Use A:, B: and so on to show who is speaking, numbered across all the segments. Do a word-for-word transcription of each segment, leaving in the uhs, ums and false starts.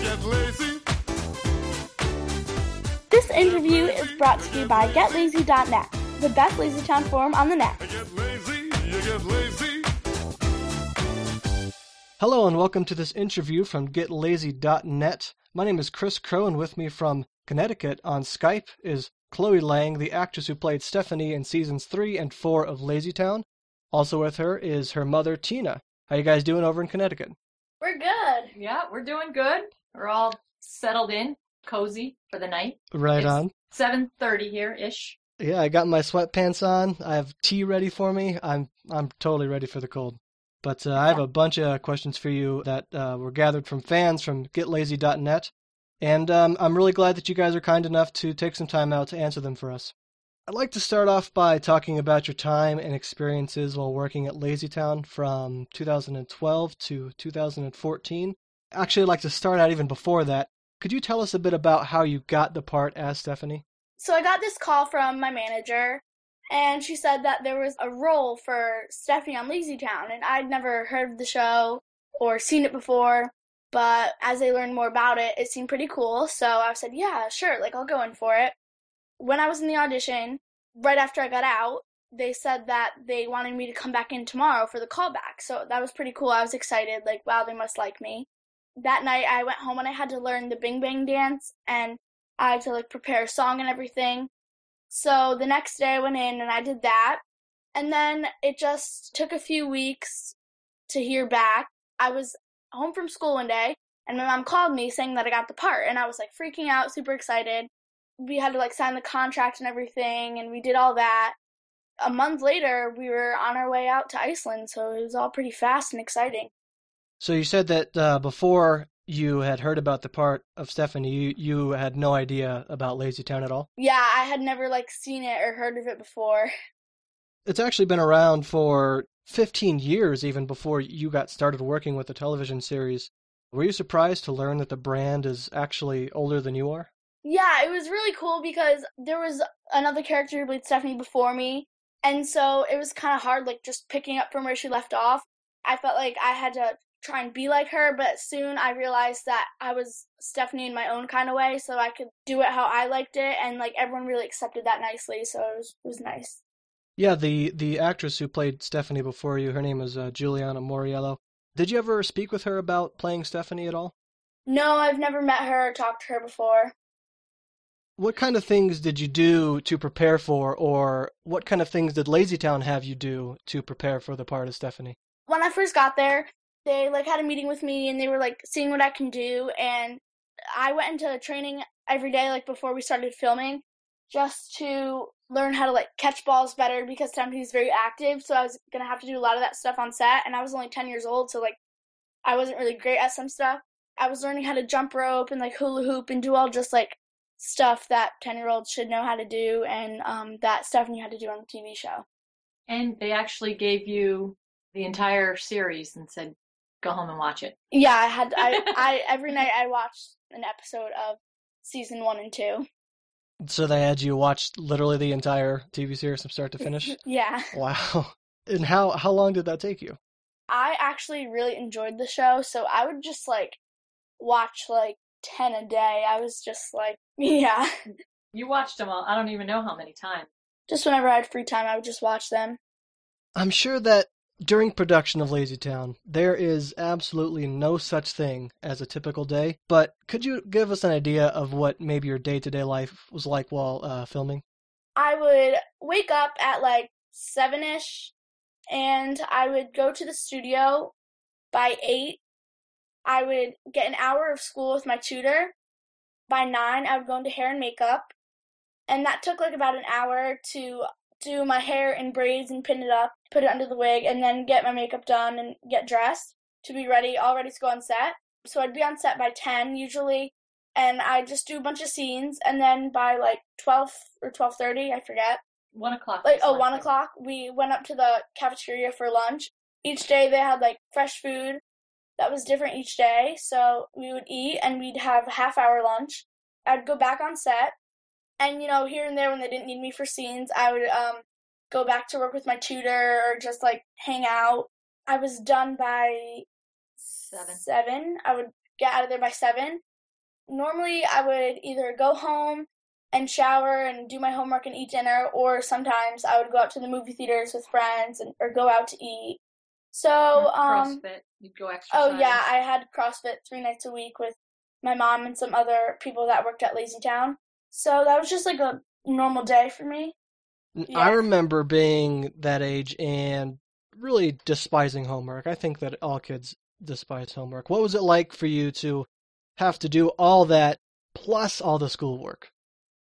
A: get lazy.
B: This interview is brought to you by Get Lazy dot net, the best LazyTown forum on the net.
A: Get lazy, you get lazy.
C: Hello and welcome to this interview from Get Lazy dot net. My name is Chris Crow, and with me from Connecticut on Skype is Chloe Lang, the actress who played Stephanie in seasons three and four of LazyTown. Also with her is her mother, Tina. How you guys doing over in Connecticut?
B: We're good.
D: Yeah, we're doing good. We're all settled in, cozy for the night.
C: Right
D: it's
C: on.
D: seven thirty here-ish.
C: Yeah, I got my sweatpants on. I have tea ready for me. I'm I'm totally ready for the cold. But uh, I have a bunch of questions for you that uh, were gathered from fans from Get Lazy dot net. And um, I'm really glad that you guys are kind enough to take some time out to answer them for us. I'd like to start off by talking about your time and experiences while working at LazyTown from two thousand twelve to two thousand fourteen. Actually, I'd like to start out even before that. Could you tell us a bit about how you got the part as Stephanie?
B: So I got this call from my manager, and she said that there was a role for Stephanie on LazyTown, and I'd never heard of the show or seen it before, but as I learned more about it, it seemed pretty cool, so I said, yeah, sure, like, I'll go in for it. When I was in the audition, right after I got out, they said that they wanted me to come back in tomorrow for the callback, so that was pretty cool. I was excited, like, wow, they must like me. That night, I went home and I had to learn the Bing Bang dance, and I had to, like, prepare a song and everything. So the next day I went in and I did that, and then it just took a few weeks to hear back. I was home from school one day, and my mom called me saying that I got the part, and I was, like, freaking out, super excited. We had to, like, sign the contract and everything, and we did all that. A month later, we were on our way out to Iceland, so it was all pretty fast and exciting.
C: So you said that uh, before you had heard about the part of Stephanie, you, you had no idea about LazyTown at all?
B: Yeah, I had never, like, seen it or heard of it before.
C: It's actually been around for fifteen years, even before you got started working with the television series. Were you surprised to learn that the brand is actually older than you are?
B: Yeah, it was really cool because there was another character who played Stephanie before me, and so it was kind of hard, like, just picking up from where she left off. I felt like I had to try and be like her, but soon I realized that I was Stephanie in my own kind of way, so I could do it how I liked it, and, like, everyone really accepted that nicely, so it was, it was nice.
C: Yeah, the, the actress who played Stephanie before you, her name is uh, Juliana Moriello. Did you ever speak with her about playing Stephanie at all?
B: No, I've never met her or talked to her before.
C: What kind of things did you do to prepare for, or what kind of things did LazyTown have you do to prepare for the part of Stephanie?
B: When I first got there, they, like, had a meeting with me, and they were, like, seeing what I can do, and I went into training every day, like, before we started filming, just to learn how to, like, catch balls better, because Stephanie's very active, so I was going to have to do a lot of that stuff on set, and I was only ten years old, so, like, I wasn't really great at some stuff. I was learning how to jump rope and, like, hula hoop and do all just, like, stuff that ten-year-olds should know how to do, and um, that Stephanie had to do on the T V show.
D: And they actually gave you the entire series and said, go home and watch it.
B: Yeah, I had, I, I, every night I watched an episode of season one and two.
C: So they had you watch literally the entire T V series from start to finish?
B: Yeah.
C: Wow. And how, how long did that take you?
B: I actually really enjoyed the show, so I would just, like, watch, like, ten a day. I was just, like, yeah.
D: You watched them all. I don't even know how many times.
B: Just whenever I had free time, I would just watch them.
C: I'm sure that during production of LazyTown, there is absolutely no such thing as a typical day, but could you give us an idea of what maybe your day-to-day life was like while uh, filming?
B: I would wake up at, like, seven-ish, and I would go to the studio by eight. I would get an hour of school with my tutor. By nine, I would go into hair and makeup, and that took, like, about an hour to do my hair in braids and pin it up, put it under the wig, and then get my makeup done and get dressed to be ready, all ready to go on set. So I'd be on set by ten usually, and I'd just do a bunch of scenes, and then by, like, twelve or twelve thirty, I forget.
D: One o'clock.
B: Like, oh, one o'clock, we went up to the cafeteria for lunch. Each day they had, like, fresh food that was different each day, so we would eat, and we'd have a half-hour lunch. I'd go back on set, and, you know, here and there when they didn't need me for scenes, I would um go back to work with my tutor or just, like, hang out. I was done by
D: Seven.
B: seven. I would get out of there by seven. normally I would either go home and shower and do my homework and eat dinner, or sometimes I would go out to the movie theaters with friends and or go out to eat. So, um,
D: CrossFit, you'd go exercise.
B: Oh yeah, I had CrossFit three nights a week with my mom and some other people that worked at Lazy Town. So that was just like a normal day for me. Yeah.
C: I remember being that age and really despising homework. I think that all kids despise homework. What was it like for you to have to do all that plus all the schoolwork?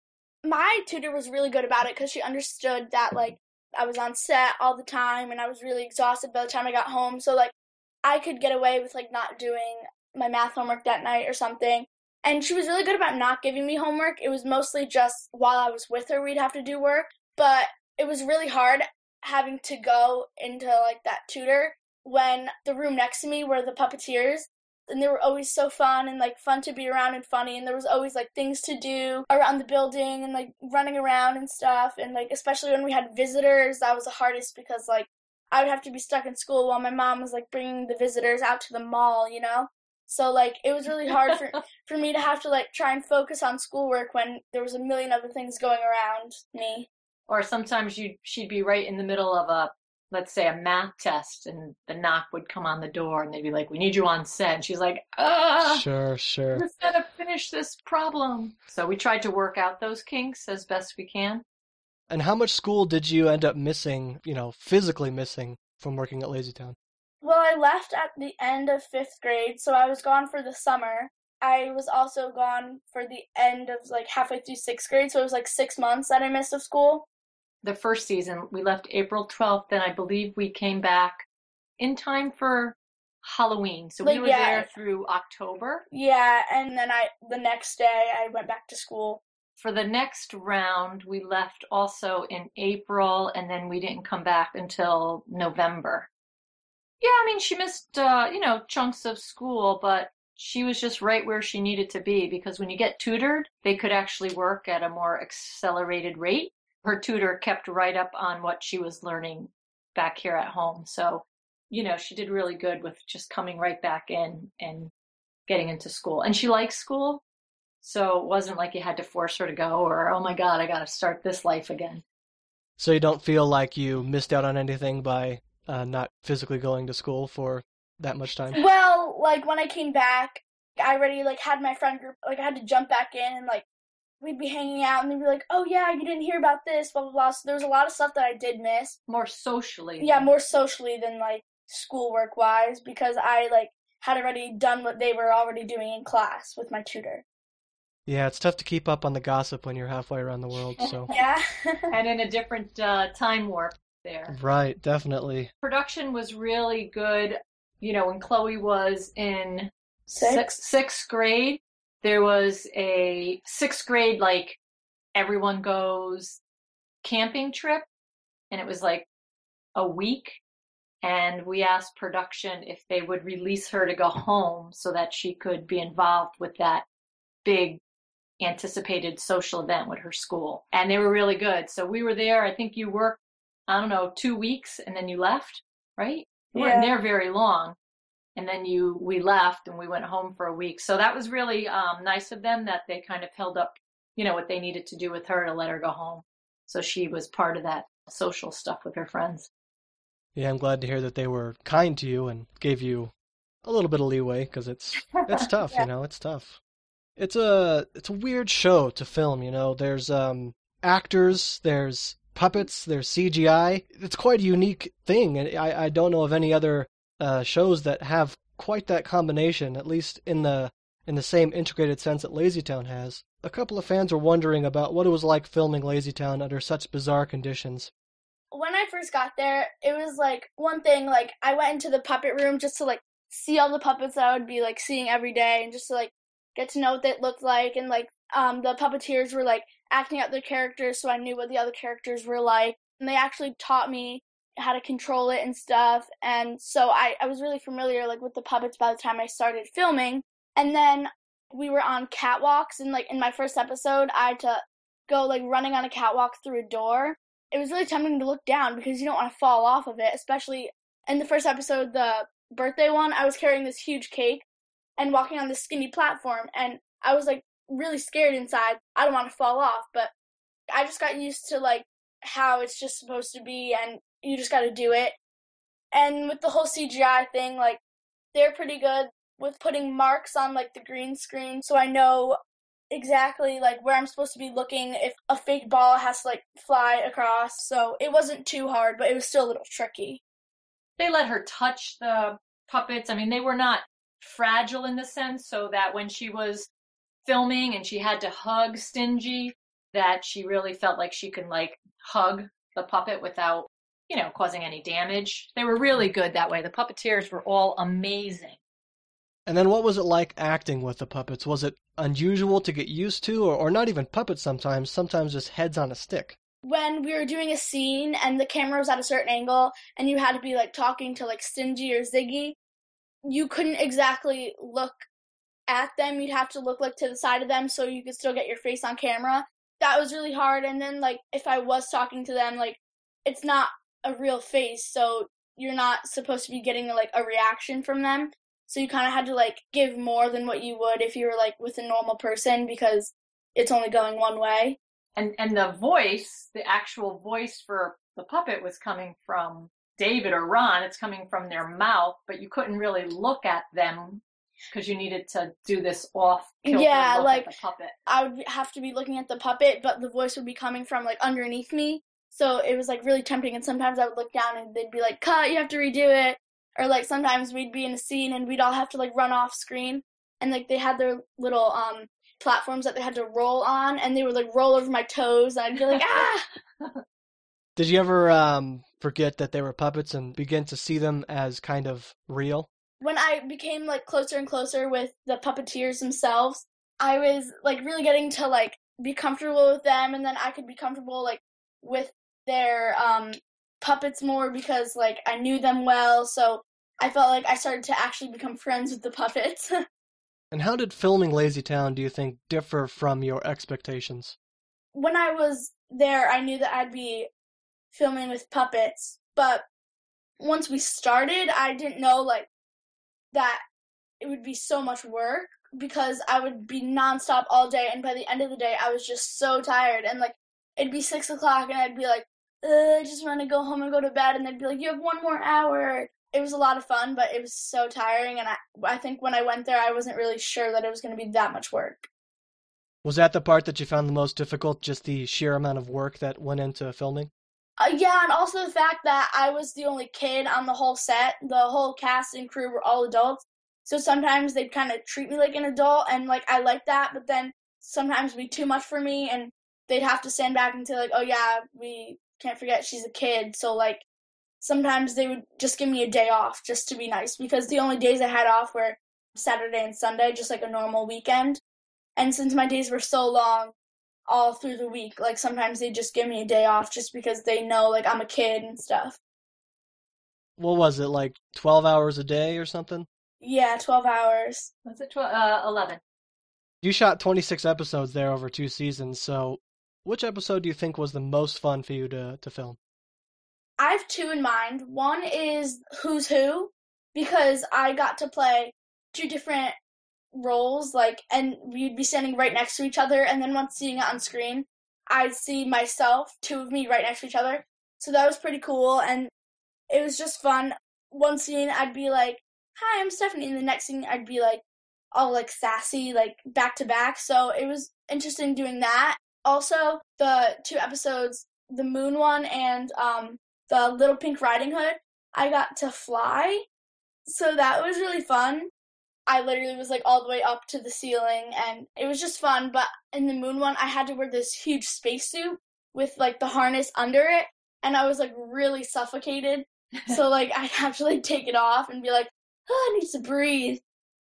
B: My tutor was really good about it because she understood that, like, I was on set all the time and I was really exhausted by the time I got home. So, like, I could get away with, like, not doing my math homework that night or something. And she was really good about not giving me homework. It was mostly just while I was with her, we'd have to do work. But it was really hard having to go into, like, that tutor when the room next to me were the puppeteers. And they were always so fun and, like, fun to be around and funny. And there was always, like, things to do around the building and, like, running around and stuff. And, like, especially when we had visitors, that was the hardest because, like, I would have to be stuck in school while my mom was, like, bringing the visitors out to the mall, you know? So, like, it was really hard for, for me to have to, like, try and focus on schoolwork when there was a million other things going around me.
D: Or sometimes you she'd be right in the middle of a, let's say, a math test, and the knock would come on the door, and they'd be like, we need you on set. And she's like, ah,
C: Sure, sure.
D: we've got to finish this problem. So we tried to work out those kinks as best we can.
C: And how much school did you end up missing, you know, physically missing from working at Lazy Town?
B: Well, I left at the end of fifth grade, so I was gone for the summer. I was also gone for the end of, like, halfway through sixth grade, so it was, like, six months that I missed of school.
D: The first season, we left April twelfth, and I believe we came back in time for Halloween. So
B: Like,
D: we were
B: yeah.
D: there through October.
B: Yeah, and then I the next day I went back to school.
D: For the next round, we left also in April, and then we didn't come back until November. Yeah, I mean, she missed, uh, you know, chunks of school, but she was just right where she needed to be, because when you get tutored, they could actually work at a more accelerated rate. Her tutor kept right up on what she was learning back here at home. So, you know, she did really good with just coming right back in and getting into school. And she likes school. So it wasn't like you had to force her to go, or, oh my God, I got to start this life again.
C: So you don't feel like you missed out on anything by uh, not physically going to school for that much time?
B: Well, like, when I came back, I already, like, had my friend group, like, I had to jump back in and, like, we'd be hanging out and they'd be like, oh yeah, you didn't hear about this, blah, blah, blah. So there was a lot of stuff that I did miss.
D: More socially.
B: Yeah, more socially than, like, schoolwork-wise, because I, like, had already done what they were already doing in class with my tutor.
C: Yeah, it's tough to keep up on the gossip when you're halfway around the world, so.
B: Yeah.
D: And in a different uh, time warp there.
C: Right, definitely.
D: Production was really good. You know, when Chloe was in
B: Six?
D: sixth, sixth grade, there was a sixth grade, like, everyone goes camping trip, and it was like a week. And we asked production if they would release her to go home so that she could be involved with that big anticipated social event with her school. And they were really good. So we were there. I think you worked, I don't know, two weeks and then you left, right? You weren't
B: Yeah.
D: there very long. And then you, we left and we went home for a week. So that was really um, nice of them that they kind of held up, you know, what they needed to do with her to let her go home. So she was part of that social stuff with her friends.
C: Yeah, I'm glad to hear that they were kind to you and gave you a little bit of leeway, because it's it's tough,
B: Yeah.
C: you know, it's tough. It's a it's a weird show to film, you know. There's um actors, there's puppets, there's C G I. It's quite a unique thing, and I, I don't know of any other uh, shows that have quite that combination, at least in the in the same integrated sense that Lazy Town has. A couple of fans were wondering about what it was like filming Lazy Town under such bizarre conditions.
B: When I first got there, it was, like, one thing, like, I went into the puppet room just to, like, see all the puppets that I would be, like, seeing every day and just to, like, get to know what they looked like. And, like, um, the puppeteers were, like, acting out their characters, so I knew what the other characters were like. And they actually taught me how to control it and stuff. And so I, I was really familiar, like, with the puppets by the time I started filming. And then we were on catwalks, and, like, in my first episode, I had to go, like, running on a catwalk through a door. It was really tempting to look down because you don't want to fall off of it, especially in the first episode, the birthday one. I was carrying this huge cake and walking on this skinny platform, and I was like really scared inside. I don't want to fall off, but I just got used to like how it's just supposed to be, and you just got to do it. And with the whole C G I thing, like, they're pretty good with putting marks on like the green screen, so I know exactly like where I'm supposed to be looking if a fake ball has to like fly across. So it wasn't too hard, but it was still a little tricky.
D: They let her touch the puppets. I mean, they were not fragile in the sense so that when she was filming and she had to hug Stingy, that she really felt like she could like hug the puppet without, you know, causing any damage. They were really good that way. The puppeteers were all amazing.
C: And then what was it like acting with the puppets? Was it unusual to get used to, or, or not even puppets sometimes, sometimes just heads on a stick?
B: When we were doing a scene and the camera was at a certain angle and you had to be like talking to like Stingy or Ziggy, you couldn't exactly look at them. You'd have to look like to the side of them so you could still get your face on camera. That was really hard. And then like if I was talking to them, like it's not a real face, so you're not supposed to be getting like a reaction from them. So you kind of had to like give more than what you would if you were like with a normal person because it's only going one way.
D: And and the voice, the actual voice for the puppet was coming from David or Ron. It's coming from their mouth, but you couldn't really look at them because you needed to do this off kilter
B: yeah,
D: look
B: like
D: at the puppet.
B: I would have to be looking at the puppet, but the voice would be coming from like underneath me. So it was like really tempting. And sometimes I would look down and they'd be like, "Cut, you have to redo it." Or like sometimes we'd be in a scene and we'd all have to like run off screen, and like they had their little um platforms that they had to roll on, and they would like roll over my toes, and I'd be like, ah!
C: Did you ever um, forget that they were puppets and begin to see them as kind of real?
B: When I became like closer and closer with the puppeteers themselves, I was like really getting to like be comfortable with them, and then I could be comfortable like with their um puppets more because like I knew them well, so I felt like I started to actually become friends with the puppets.
C: And how did filming Lazy Town, do you think, differ from your expectations?
B: When I was there, I knew that I'd be filming with puppets, but once we started, I didn't know like that it would be so much work because I would be nonstop all day, and by the end of the day, I was just so tired, and like it'd be six o'clock, and I'd be like, I just want to go home and go to bed, and they'd be like, you have one more hour. It was a lot of fun, but it was so tiring, and I, I think when I went there, I wasn't really sure that it was going to be that much work.
C: Was that the part that you found the most difficult, just the sheer amount of work that went into filming?
B: Uh, yeah, and also the fact that I was the only kid on the whole set. The whole cast and crew were all adults, so sometimes they'd kind of treat me like an adult, and like I liked that, but then sometimes it'd be too much for me, and they'd have to stand back and say like, oh yeah, we can't forget she's a kid, so like sometimes they would just give me a day off just to be nice, because the only days I had off were Saturday and Sunday, just like a normal weekend. And since my days were so long all through the week, like sometimes they just give me a day off just because they know like I'm a kid and stuff.
C: What was it, like twelve hours a day or something?
B: Yeah, twelve hours.
D: Was it twelve? Uh, eleven.
C: You shot twenty-six episodes there over two seasons, so which episode do you think was the most fun for you to, to film?
B: I have two in mind. One is Who's Who, because I got to play two different roles, like, and we'd be standing right next to each other, and then once seeing it on screen, I'd see myself, two of me right next to each other. So that was pretty cool, and it was just fun. One scene, I'd be like, hi, I'm Stephanie, and the next scene, I'd be like, all like sassy, like back to back. So it was interesting doing that. Also, the two episodes, the Moon one and um the Little Pink Riding Hood, I got to fly, so that was really fun. I literally was like all the way up to the ceiling, and it was just fun. But in the Moon one, I had to wear this huge spacesuit with like the harness under it, and I was like really suffocated. So like I'd have to like take it off and be like, oh, I need to breathe.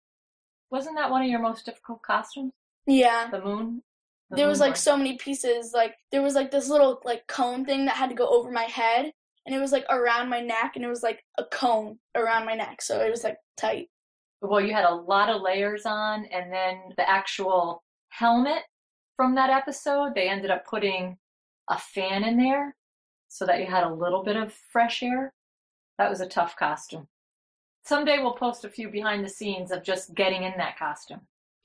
D: Wasn't that one of your most difficult costumes?
B: Yeah.
D: The moon? The
B: there
D: moon
B: was like
D: one.
B: so many pieces. Like there was like this little like cone thing that had to go over my head, and it was like around my neck, and it was like a cone around my neck, so it was like tight.
D: Well, you had a lot of layers on, and then the actual helmet from that episode, they ended up putting a fan in there so that you had a little bit of fresh air. That was a tough costume. Someday we'll post a few behind the scenes of just getting in that costume.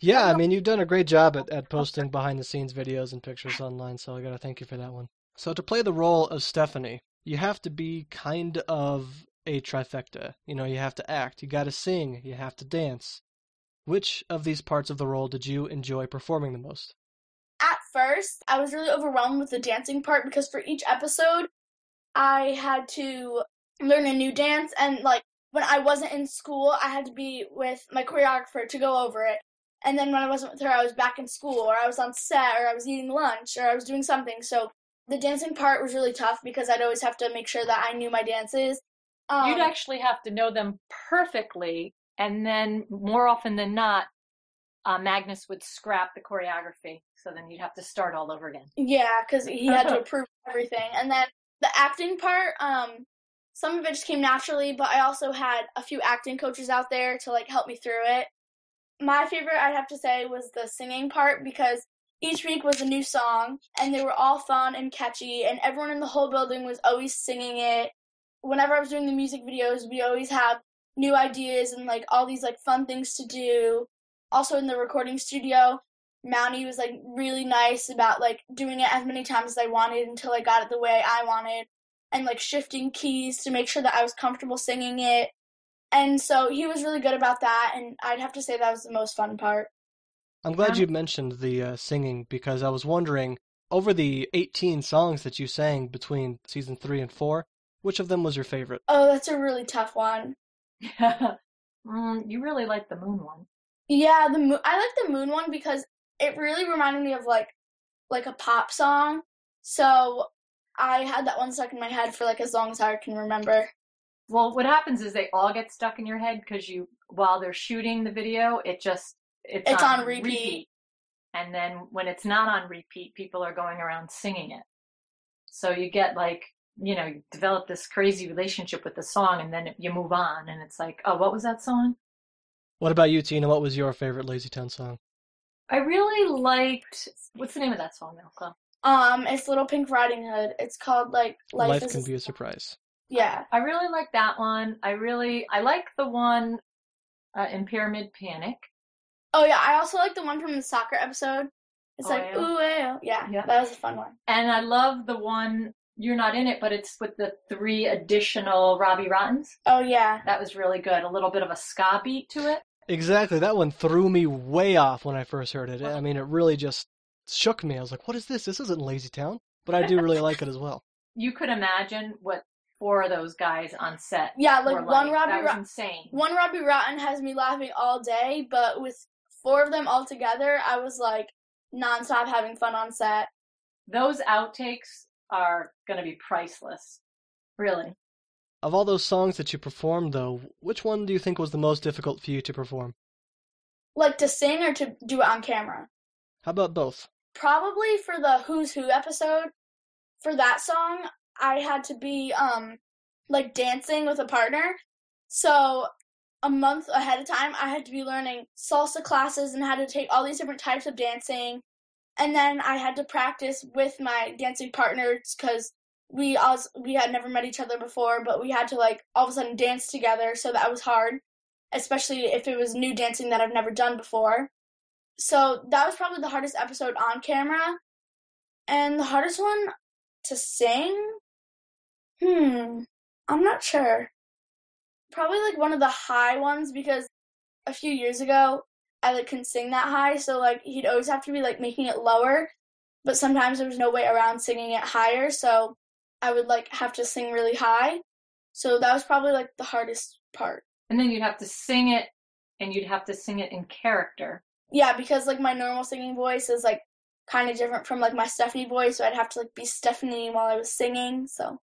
C: Yeah, I mean, you've done a great job at, at posting behind-the-scenes videos and pictures online, so I gotta thank you for that one. So to play the role of Stephanie, you have to be kind of a trifecta. You know, you have to act, you gotta sing, you have to dance. Which of these parts of the role did you enjoy performing the most?
B: At first, I was really overwhelmed with the dancing part because for each episode, I had to learn a new dance, and like when I wasn't in school, I had to be with my choreographer to go over it. And then when I wasn't with her, I was back in school, or I was on set, or I was eating lunch, or I was doing something. So the dancing part was really tough because I'd always have to make sure that I knew my dances. Um,
D: You'd actually have to know them perfectly, and then more often than not, uh, Magnus would scrap the choreography. So then you'd have to start all over again.
B: Yeah, because he had to approve everything. And then the acting part, um, some of it just came naturally, but I also had a few acting coaches out there to like help me through it. My favorite, I'd have to say, was the singing part because each week was a new song, and they were all fun and catchy, and everyone in the whole building was always singing it. Whenever I was doing the music videos, we always had new ideas and like all these like fun things to do. Also in the recording studio, Mountie was like really nice about like doing it as many times as I wanted until I got it the way I wanted, and like shifting keys to make sure that I was comfortable singing it. And so he was really good about that, and I'd have to say that was the most fun part.
C: I'm glad you mentioned the uh, singing, because I was wondering, over the eighteen songs that you sang between season three and four, which of them was your favorite?
B: Oh, that's a really tough one.
D: mm, you really like the Moon one.
B: Yeah, the moon. I like the Moon one because it really reminded me of like like a pop song. So I had that one stuck in my head for like as long as I can remember.
D: Well, what happens is they all get stuck in your head because you, while they're shooting the video, it just it's,
B: It's
D: on,
B: on repeat.
D: repeat, and then when it's not on repeat, people are going around singing it. So you get like, you know, you develop this crazy relationship with the song, and then you move on, and it's like, oh, what was that song?
C: What about you, Tina? What was your favorite Lazy Town song?
D: I really liked, what's the name of that song, Milka?
B: Um, it's Little Pink Riding Hood. It's called like Life,
C: Life
B: is
C: Can
B: a-
C: Be a Surprise.
B: Yeah.
D: I really like that one. I really, I like the one uh, in Pyramid Panic.
B: Oh yeah, I also like the one from the soccer episode. It's
D: Oh,
B: like
D: yeah?
B: ooh eh, oh. Yeah,
D: Yeah.
B: that was a fun one.
D: And I love the one, you're not in it, but it's with the three additional Robbie Rottens.
B: Oh yeah.
D: That was really good. A little bit of a ska beat to it.
C: Exactly. That one threw me way off when I first heard it. I mean, it really just shook me. I was like, what is this? This isn't Lazy Town. But I do really like it as well.
D: You could imagine what four of those guys on set
B: Yeah, like
D: were
B: one
D: like.
B: Robbie
D: That was
B: Rot-
D: insane.
B: One Robbie Rotten has me laughing all day, but with four of them all together, I was like nonstop having fun on set.
D: Those outtakes are going to be priceless. Really.
C: Of all those songs that you performed, though, which one do you think was the most difficult for you to perform?
B: Like to sing or to do it on camera?
C: How about both?
B: Probably for the Who's Who episode, for that song, I had to be um like dancing with a partner. So a month ahead of time, I had to be learning salsa classes and had to take all these different types of dancing. And then I had to practice with my dancing partners because we also, we had never met each other before, but we had to like all of a sudden dance together. So that was hard, especially if it was new dancing that I've never done before. So that was probably the hardest episode on camera. And the hardest one to sing? Hmm, I'm not sure. Probably like one of the high ones because a few years ago I like couldn't sing that high, so like he'd always have to be like making it lower, but sometimes there was no way around singing it higher, so I would like have to sing really high. So that was probably like the hardest part.
D: And then you'd have to sing it, and you'd have to sing it in character.
B: Yeah, because like my normal singing voice is like kind of different from like my Stephanie voice, so I'd have to like be Stephanie while I was singing. So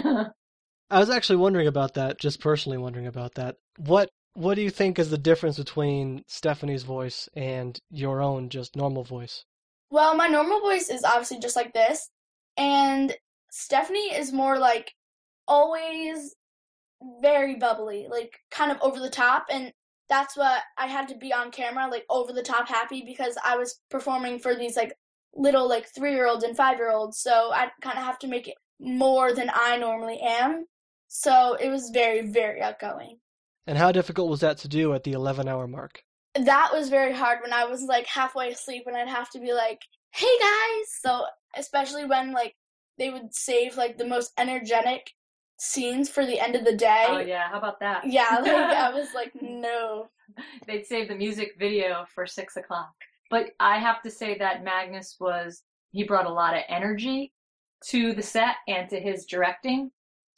C: I was actually wondering about that, just personally wondering about that. What what do you think is the difference between Stephanie's voice and your own just normal voice?
B: well, my normal voice is obviously just like this, and Stephanie is more like always very bubbly, like kind of over the top, and that's what I had to be on camera, like over the top happy, because I was performing for these like little like three-year-olds and five-year-olds, so I kind of have to make it more than I normally am. So it was very, very outgoing.
C: And how difficult was that to do at the eleven hour mark?
B: that was very hard when I was like halfway asleep and I'd have to be like, hey guys. So especially when like they would save like the most energetic scenes for the end of the day.
D: Oh yeah, how about that?
B: Yeah, like I was like, no.
D: They'd save the music video for six o'clock. But I have to say that Magnus was, he brought a lot of energy to the set and to his directing.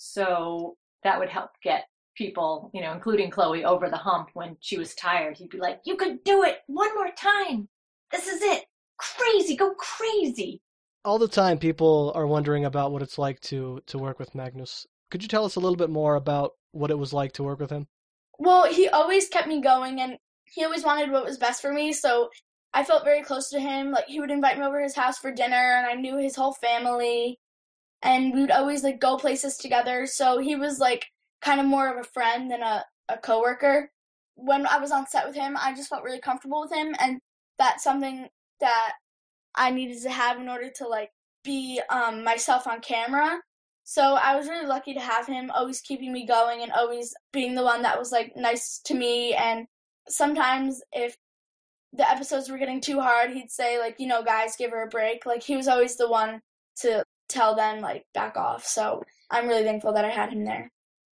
D: So that would help get people, you know, including Chloe, over the hump when she was tired. He'd be like, you could do it one more time. This is it. Crazy, go crazy.
C: All the time people are wondering about what it's like to, to work with Magnus. Could you tell us a little bit more about what it was like to work with him?
B: Well, he always kept me going and he always wanted what was best for me, so I felt very close to him. Like, he would invite me over to his house for dinner and I knew his whole family and we would always like go places together. So he was like kind of more of a friend than a, a coworker. When I was on set with him, I just felt really comfortable with him, and that's something that I needed to have in order to like be um, myself on camera. So I was really lucky to have him always keeping me going and always being the one that was like nice to me. And sometimes if the episodes were getting too hard, he'd say like, you know, guys, give her a break. Like, he was always the one to tell them like back off. So I'm really thankful that I had him there.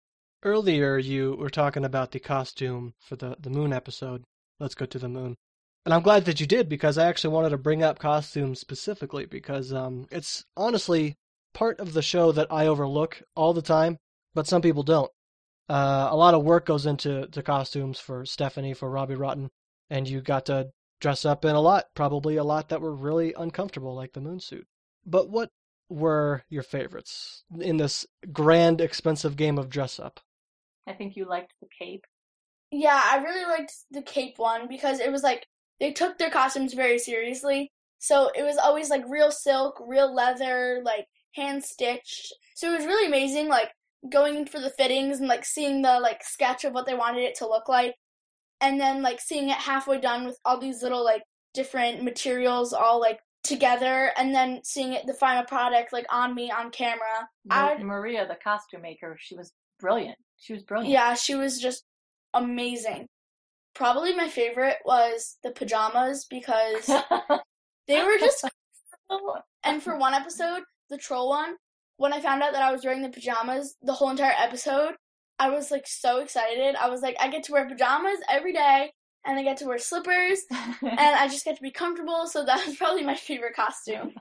C: Earlier you were talking about the costume for the, the moon episode. Let's Go to the Moon. And I'm glad that you did, because I actually wanted to bring up costumes specifically because um, it's honestly part of the show that I overlook all the time, but some people don't. Uh, a lot of work goes into to costumes for Stephanie, for Robbie Rotten, and you got to dress up in a lot, probably a lot that were really uncomfortable, like the moon suit. But what were your favorites in this grand, expensive game of dress up?
D: I think you liked the cape.
B: Yeah, I really liked the cape one because it was like, they took their costumes very seriously. So it was always like real silk, real leather, like hand stitched. So it was really amazing, like going for the fittings and like seeing the like sketch of what they wanted it to look like. And then like seeing it halfway done with all these little like different materials all like together, and then seeing it, the final product, like on me on camera.
D: Ma-
B: I
D: Maria, the costume maker, she was brilliant. She was brilliant.
B: Yeah, she was just amazing. Probably my favorite was the pajamas because they were just cool. And for one episode, the troll one, when I found out that I was wearing the pajamas the whole entire episode, I was like so excited. I was like, I get to wear pajamas every day and I get to wear slippers and I just get to be comfortable. So that was probably my favorite costume.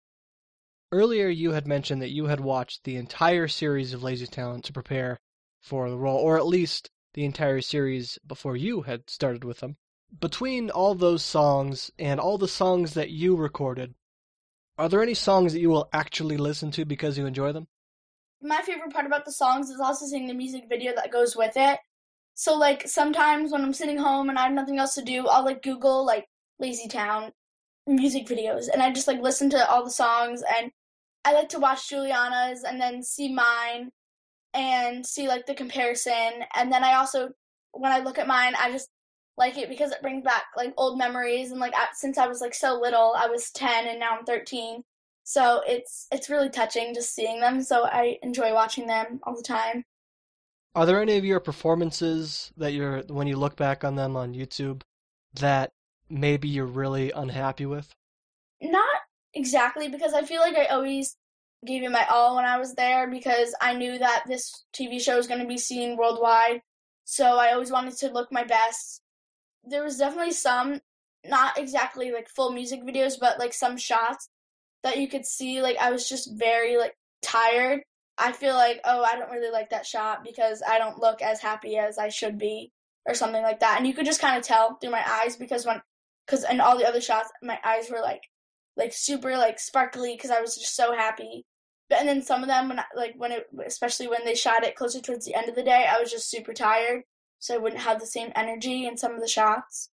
C: Earlier you had mentioned that you had watched the entire series of Lazy Town to prepare for the role, or at least the entire series before you had started with them. Between all those songs and all the songs that you recorded, are there any songs that you will actually listen to because you enjoy them?
B: My favorite part about the songs is also seeing the music video that goes with it. So, like, sometimes when I'm sitting home and I have nothing else to do, I'll, like, Google, like, Lazy Town music videos, and I just, like, listen to all the songs, and I like to watch Juliana's and then see mine and see, like, the comparison. And then I also, when I look at mine, I just like it because it brings back, like, old memories. And, like, I, since I was, like, so little, I was ten and now I'm thirteen. So it's it's really touching just seeing them. So I enjoy watching them all the time.
C: Are there any of your performances that you're, when you look back on them on YouTube, that maybe you're really unhappy with?
B: Not exactly, because I feel like I always gave it my all when I was there because I knew that this T V show was going to be seen worldwide. So I always wanted to look my best. There was definitely some, not exactly like full music videos, but like some shots that you could see, like I was just very like tired. I feel like, oh, I don't really like that shot because I don't look as happy as I should be or something like that. And you could just kind of tell through my eyes because when, because in all the other shots, my eyes were like, like super like sparkly because I was just so happy. But and then some of them, when I, like when it, especially when they shot it closer towards the end of the day, I was just super tired, so I wouldn't have the same energy in some of the shots.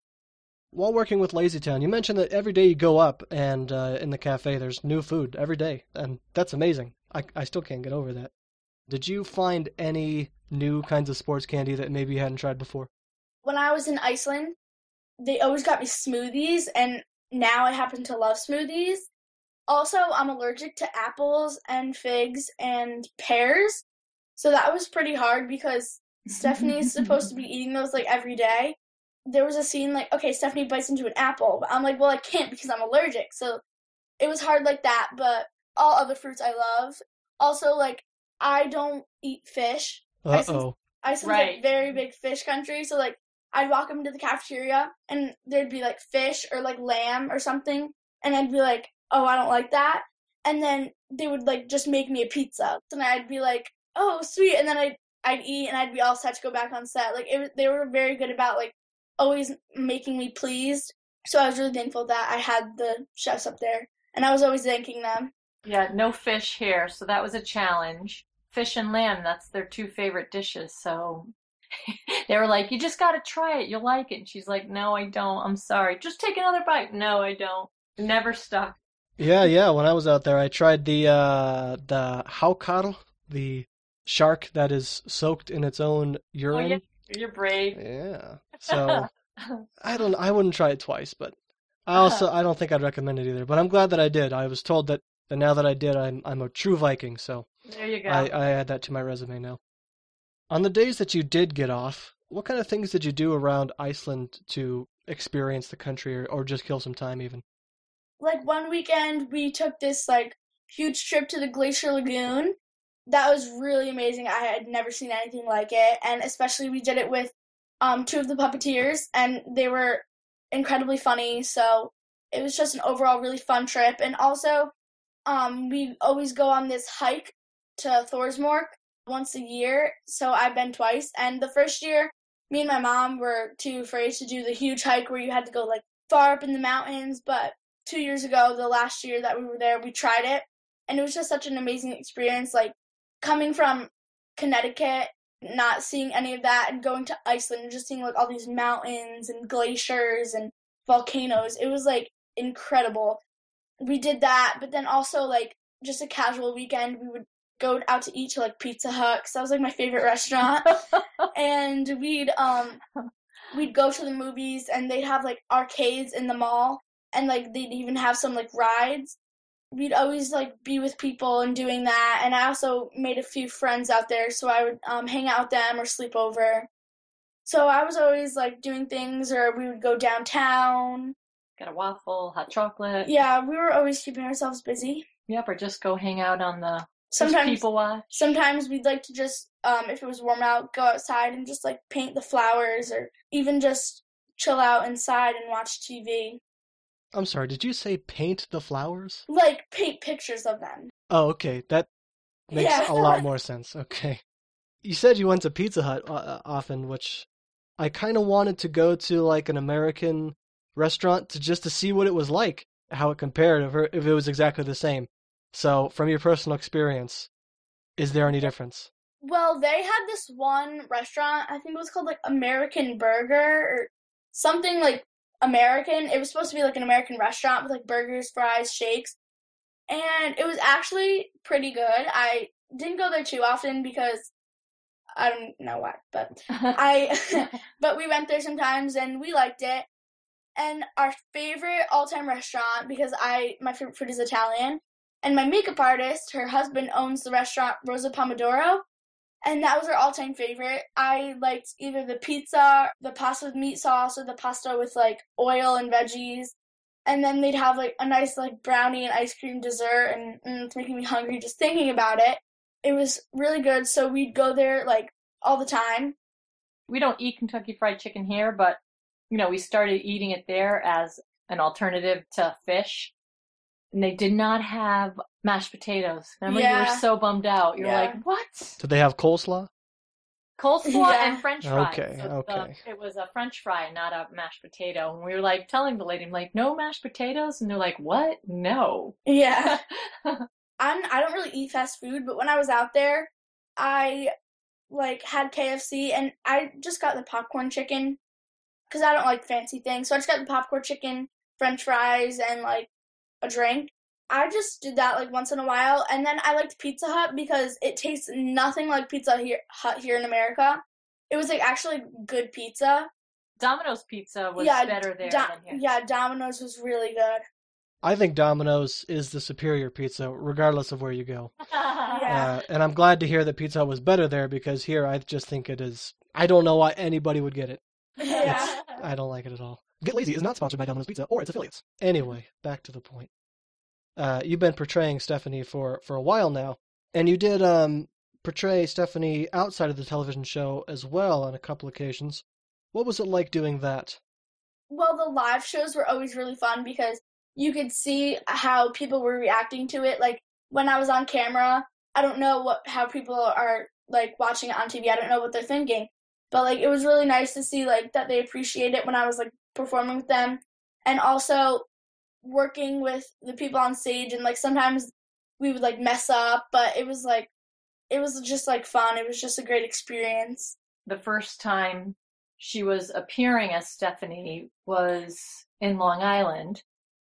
C: While working with Lazy Town, you mentioned that every day you go up and uh, in the cafe there's new food every day, and that's amazing. I, I still can't get over that. Did you find any new kinds of sports candy that maybe you hadn't tried before?
B: When I was in Iceland, they always got me smoothies, and now I happen to love smoothies. Also, I'm allergic to apples and figs and pears, so that was pretty hard because Stephanie is supposed to be eating those like every day. there was a scene like, okay, Stephanie bites into an apple, but I'm like, well, I can't because I'm allergic. So it was hard like that, but all other fruits I love. Also, like, I don't eat fish.
C: Uh-oh.
B: Iceland's
D: Right.
B: like very big fish country, so like I'd walk up into the cafeteria and there'd be like fish or like lamb or something, and I'd be like, oh, I don't like that. And then they would like just make me a pizza, and I'd be like, oh, sweet. And then I'd I'd eat, and I'd be all set to go back on set. Like it, was- they were very good about like always making me pleased. So I was really thankful that I had the chefs up there, and I was always thanking them.
D: Yeah, no fish here, so that was a challenge. Fish and lamb, that's their two favorite dishes, so they were like, you just gotta try it, you'll like it. And she's like, no, I don't, I'm sorry. Just take another bite. No, I don't. Never stuck.
C: Yeah, yeah. When I was out there, I tried the uh, the haukar, the shark that is soaked in its own
D: Oh,
C: urine.
D: yeah, you're brave.
C: Yeah. So I don't. I wouldn't try it twice, but I also I don't think I'd recommend it either. But I'm glad that I did. I was told that, that now that I did, I'm I'm a true Viking. So
D: There you go.
C: I, I add that to my resume now. On the days that you did get off, what kind of things did you do around Iceland to experience the country, or, or just kill some time even?
B: Like one weekend we took this like huge trip to the Glacier Lagoon. That was really amazing. I had never seen anything like it, and especially we did it with um two of the puppeteers, and they were incredibly funny. So it was just an overall really fun trip. And also um we always go on this hike to Thorsmork once a year. So I've been twice, and the first year me and my mom were too afraid to do the huge hike where you had to go like far up in the mountains, but two years ago, the last year that we were there, we tried it, and it was just such an amazing experience. Like coming from Connecticut, not seeing any of that, and going to Iceland and just seeing like all these mountains and glaciers and volcanoes. It was like incredible. We did that, but then also like just a casual weekend, we would go out to eat to like Pizza Hut, 'cause that was like my favorite restaurant, and we'd um we'd go to the movies, and they'd have like arcades in the mall. And, like, they'd even have some, like, rides. We'd always, like, be with people and doing that. And I also made a few friends out there, so I would um, hang out with them or sleep over. So I was always, like, doing things, or we would go downtown.
D: Got a waffle, hot chocolate.
B: Yeah, we were always keeping ourselves busy.
D: Yep, or just go hang out on the just
B: Sometimes,
D: people watch.
B: sometimes we'd like to just, um, if it was warm out, go outside and just, like, paint the flowers, or even just chill out inside and watch T V.
C: I'm sorry, did you say paint the flowers?
B: Like, paint pictures of them.
C: Oh, okay. That makes
B: Yeah.
C: a lot more sense. Okay. You said you went to Pizza Hut uh, often, which I kind of wanted to go to like an American restaurant to just to see what it was like, how it compared, if it- if it was exactly the same. So, from your personal experience, is there any difference?
B: Well, they had this one restaurant, I think it was called like American Burger or something like American. It was supposed to be like an American restaurant with like burgers, fries, shakes. And it was actually pretty good. I didn't go there too often because I don't know why, but I but we went there sometimes and we liked it. And our favorite all-time restaurant, because I my favorite food is Italian, and my makeup artist, her husband owns the restaurant Rosa Pomodoro. And that was our all-time favorite. I liked either the pizza, the pasta with meat sauce, or the pasta with, like, oil and veggies. And then they'd have, like, a nice, like, brownie and ice cream dessert, and mm, it's making me hungry just thinking about it. It was really good, so we'd go there, like, all the time.
D: We don't eat Kentucky Fried Chicken here, but, you know, we started eating it there as an alternative to fish. And they did not have mashed potatoes. Remember, you
B: Yeah.
D: were so bummed out. You were
B: Yeah.
D: like, what?
C: Did they have coleslaw?
D: Coleslaw
B: Yeah.
D: and French fries.
C: Okay,
D: So
C: okay.
D: the- it was a French fry, not a mashed potato. And we were like telling the lady, I'm like, no mashed potatoes? And they're like, what? No.
B: Yeah. I'm, I don't really eat fast food, but when I was out there, I, like, had K F C, and I just got the popcorn chicken, because I don't like fancy things. So I just got the popcorn chicken, French fries, and, like, a drink. I just did that like once in a while, and then I liked Pizza Hut because it tastes nothing like Pizza here, Hut here in America. It was like actually good pizza.
D: Domino's pizza was
B: yeah,
D: better there
B: Do-
D: than here.
B: yeah, Domino's was really good.
C: I think Domino's is the superior pizza, regardless of where you go.
B: Yeah.
C: Uh, and I'm glad to hear that Pizza Hut was better there, because here I just think it is. I don't know why anybody would get it.
B: Yeah.
C: I don't like it at all. Get Lazy is not sponsored by Domino's Pizza or its affiliates. Anyway, back to the point. Uh, you've been portraying Stephanie for, for a while now, and you did um, portray Stephanie outside of the television show as well on a couple occasions. What was it like doing that?
B: Well, the live shows were always really fun because you could see how people were reacting to it. Like, when I was on camera, I don't know what how people are, like, watching it on T V. I don't know what they're thinking. But, like, it was really nice to see, like, that they appreciate it when I was, like, performing with them. And also working with the people on stage, and, like, sometimes we would, like, mess up. But it was, like, it was just, like, fun. It was just a great experience.
D: The first time she was appearing as Stephanie was in Long Island.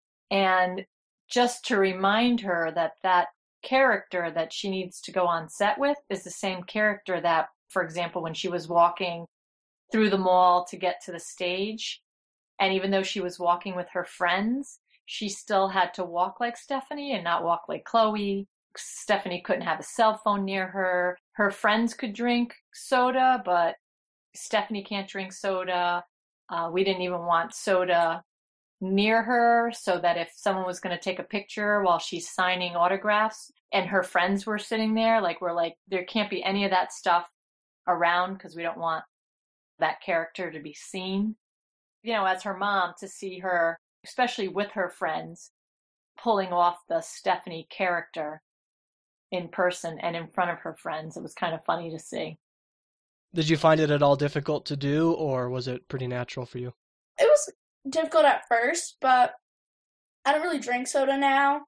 D: And just to remind her that that character that she needs to go on set with is the same character that, for example, when she was walking through the mall to get to the stage, and even though she was walking with her friends, she still had to walk like Stephanie and not walk like Chloe. Stephanie couldn't have a cell phone near her. Her friends could drink soda, but Stephanie can't drink soda. Uh, we didn't even want soda near her, so that if someone was going to take a picture while she's signing autographs and her friends were sitting there, like, we're like, there can't be any of that stuff around because we don't want that character to be seen. You know, as her mom, to see her, especially with her friends, pulling off the Stephanie character in person and in front of her friends, it was kind of funny to see.
C: Did you find it at all difficult to do, or was it pretty natural for you?
B: It was difficult at first, but I don't really drink soda now.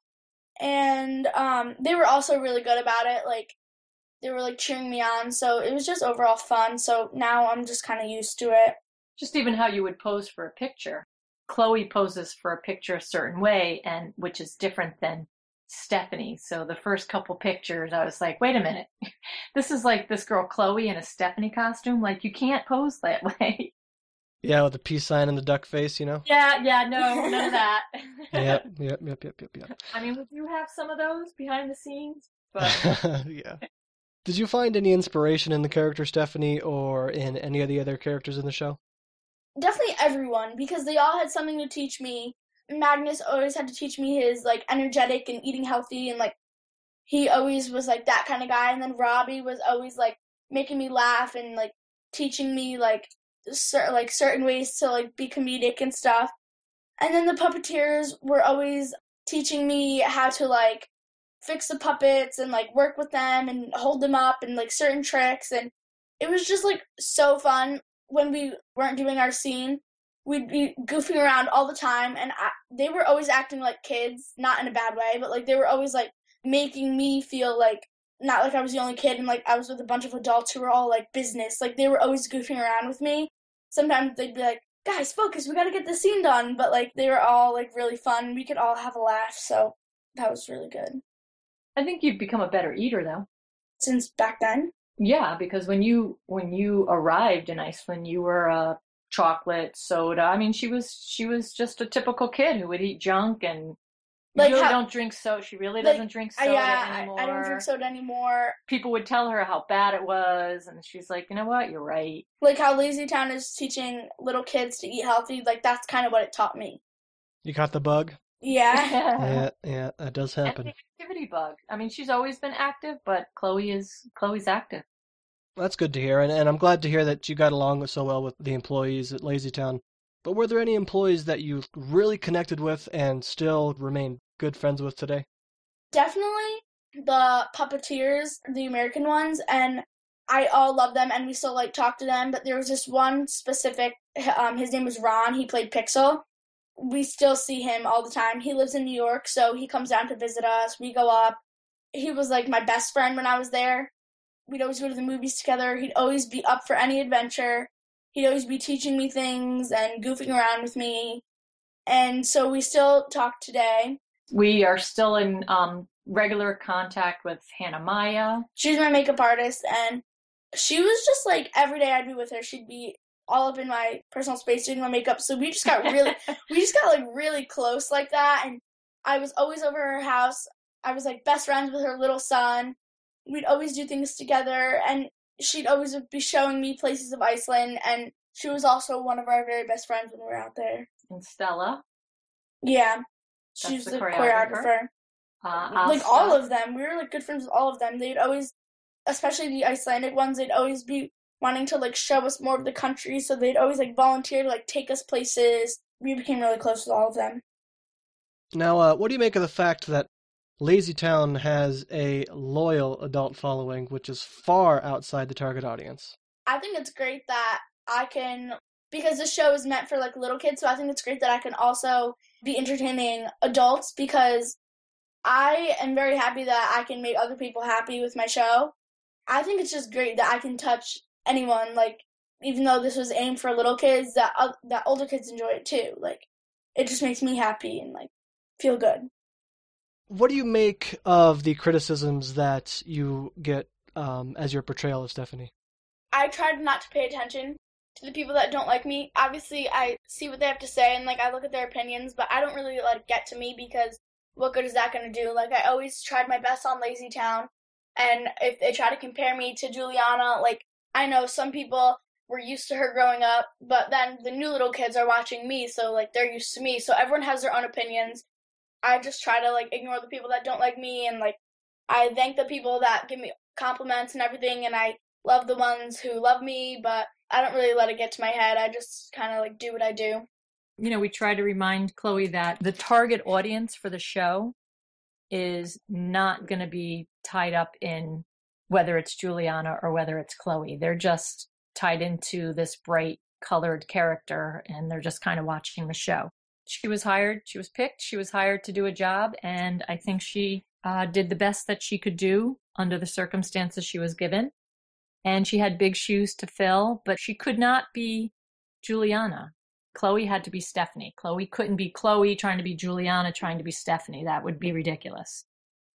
B: And um, they were also really good about it. Like, they were, like, cheering me on. So it was just overall fun. So now I'm just kind of used to it.
D: Just even how you would pose for a picture. Chloe poses for a picture a certain way, and which is different than Stephanie. So the first couple pictures, I was like, wait a minute. This is like this girl Chloe in a Stephanie costume. Like, you can't pose that way.
C: Yeah, with the peace sign and the duck face, you know?
D: Yeah, yeah, no, none of that.
C: Yep, yep, yep, yep, yep, yep.
D: I mean, would you have some of those behind the scenes? But
C: yeah. Did you find any inspiration in the character Stephanie or in any of the other characters in the show?
B: Definitely everyone, because they all had something to teach me. Magnus always had to teach me his, like, energetic and eating healthy, and, like, he always was, like, that kind of guy. And then Robbie was always, like, making me laugh and, like, teaching me, like, cer- like certain ways to, like, be comedic and stuff. And then the puppeteers were always teaching me how to, like, fix the puppets and, like, work with them and hold them up and, like, certain tricks. And it was just, like, so fun. When we weren't doing our scene, we'd be goofing around all the time, and I, they were always acting like kids, not in a bad way, but, like, they were always, like, making me feel like, not like I was the only kid, and, like, I was with a bunch of adults who were all, like, business. Like, they were always goofing around with me. Sometimes they'd be like, guys, focus, we gotta get the scene done, but, like, they were all, like, really fun. We could all have a laugh, so that was really good.
D: I think you've become a better eater, though.
B: Since back then?
D: Yeah, because when you when you arrived in Iceland, you were a chocolate soda. I mean, she was she was just a typical kid who would eat junk and
B: Like
D: really
B: how-
D: don't drink soda. She really
B: like,
D: doesn't drink
B: I,
D: soda
B: yeah, I,
D: anymore.
B: I don't drink soda anymore.
D: People would tell her how bad it was, and she's like, you know what, you're right.
B: Like how Lazy Town is teaching little kids to eat healthy, like that's kind of what it taught me.
C: You caught the bug?
B: Yeah.
C: Yeah, yeah, that does
D: And
C: happen.
D: the activity bug. I mean, she's always been active, but Chloe is Chloe's active.
C: That's good to hear, and, and I'm glad to hear that you got along so well with the employees at LazyTown. But were there any employees that you really connected with and still remain good friends with today?
B: Definitely the puppeteers, the American ones, and I all love them, and we still, like, talk to them, but there was just one specific, um, his name was Ron, he played Pixel. We still see him all the time. He lives in New York, so he comes down to visit us. We go up. He was, like, my best friend when I was there. We'd always go to the movies together. He'd always be up for any adventure. He'd always be teaching me things and goofing around with me. And so we still talk today.
D: We are still in um, regular contact with Hannah Maya.
B: She's my makeup artist, and she was just, like, every day I'd be with her, she'd be all up in my personal space doing my makeup. So we just got really, we just got, like, really close like that. And I was always over her house. I was, like, best friends with her little son. We'd always do things together, and she'd always be showing me places of Iceland, and she was also one of our very best friends when we were out there.
D: And Stella.
B: Yeah,
D: That's
B: she's
D: the
B: the
D: choreographer.
B: choreographer.
D: Uh,
B: Like
D: Asta.
B: all of them, we were like good friends with all of them. They'd always, especially the Icelandic ones, they'd always be wanting to like show us more of the country, so they'd always like volunteer to like take us places. We became really close with all of them.
C: Now, uh, what do you make of the fact that LazyTown has a loyal adult following, which is far outside the target audience?
B: I think it's great that I can, because this show is meant for like little kids, so I think it's great that I can also be entertaining adults, because I am very happy that I can make other people happy with my show. I think it's just great that I can touch anyone, like, even though this was aimed for little kids, that uh, that older kids enjoy it too. Like, it just makes me happy and like feel good.
C: What do you make of the criticisms that you get um, as your portrayal of Stephanie?
B: I tried not to pay attention to the people that don't like me. Obviously, I see what they have to say and like I look at their opinions, but I don't really let it get to me, because what good is that going to do? Like, I always tried my best on LazyTown, and if they try to compare me to Juliana, like, I know some people were used to her growing up, but then the new little kids are watching me, so like they're used to me. So everyone has their own opinions. I just try to like ignore the people that don't like me, and like I thank the people that give me compliments and everything, and I love the ones who love me, but I don't really let it get to my head. I just kind of like do what I do.
E: You know, we try to remind Chloe that the target audience for the show is not going to be tied up in whether it's Juliana or whether it's Chloe. They're just tied into this bright colored character, and they're just kind of watching the show. She was hired, she was picked, she was hired to do a job, and I think she uh, did the best that she could do under the circumstances she was given. And she had big shoes to fill, but she could not be Juliana. Chloe had to be Stephanie. Chloe couldn't be Chloe trying to be Juliana, trying to be Stephanie. That would be ridiculous.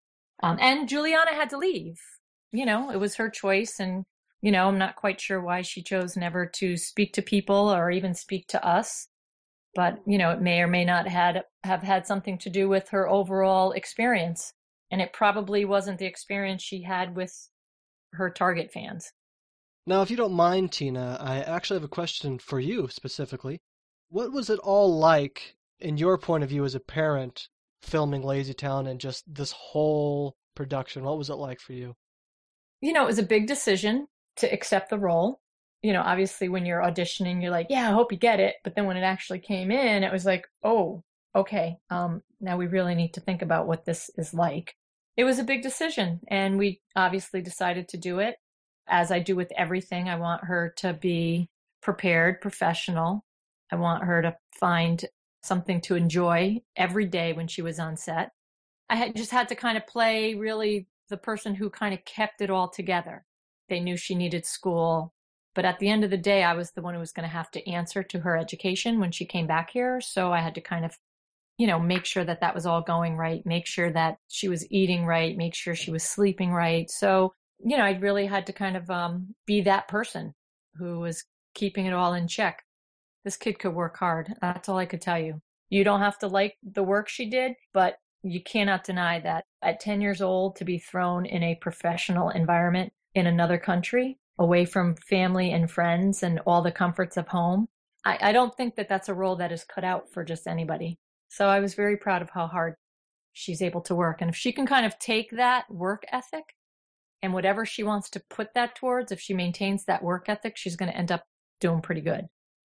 E: Um, and Juliana had to leave. You know, it was her choice. And, you know, I'm not quite sure why she chose never to speak to people or even speak to us. But, you know, it may or may not had, have had something to do with her overall experience. And it probably wasn't the experience she had with her target fans.
C: Now, if you don't mind, Tina, I actually have a question for you specifically. What was it all like, in your point of view as a parent, filming LazyTown and just this whole production? What was it like for you?
E: You know, it was a big decision to accept the role. You know, obviously when you're auditioning, you're like, yeah, I hope you get it. But then when it actually came in, it was like, oh, okay, um, now we really need to think about what this is like. It was a big decision, and we obviously decided to do it. As I do with everything, I want her to be prepared, professional. I want her to find something to enjoy every day when she was on set. I had just had to kind of play really the person who kind of kept it all together. They knew she needed school, but at the end of the day, I was the one who was going to have to answer to her education when she came back here. So I had to kind of, you know, make sure that that was all going right, make sure that she was eating right, make sure she was sleeping right. So, you know, I really had to kind of um, be that person who was keeping it all in check. This kid could work hard. That's all I could tell you. You don't have to like the work she did, but you cannot deny that at ten years old, to be thrown in a professional environment in another country, away from family and friends and all the comforts of home, I, I don't think that that's a role that is cut out for just anybody. So I was very proud of how hard she's able to work. And if she can kind of take that work ethic and whatever she wants to put that towards, if she maintains that work ethic, she's going to end up doing pretty good.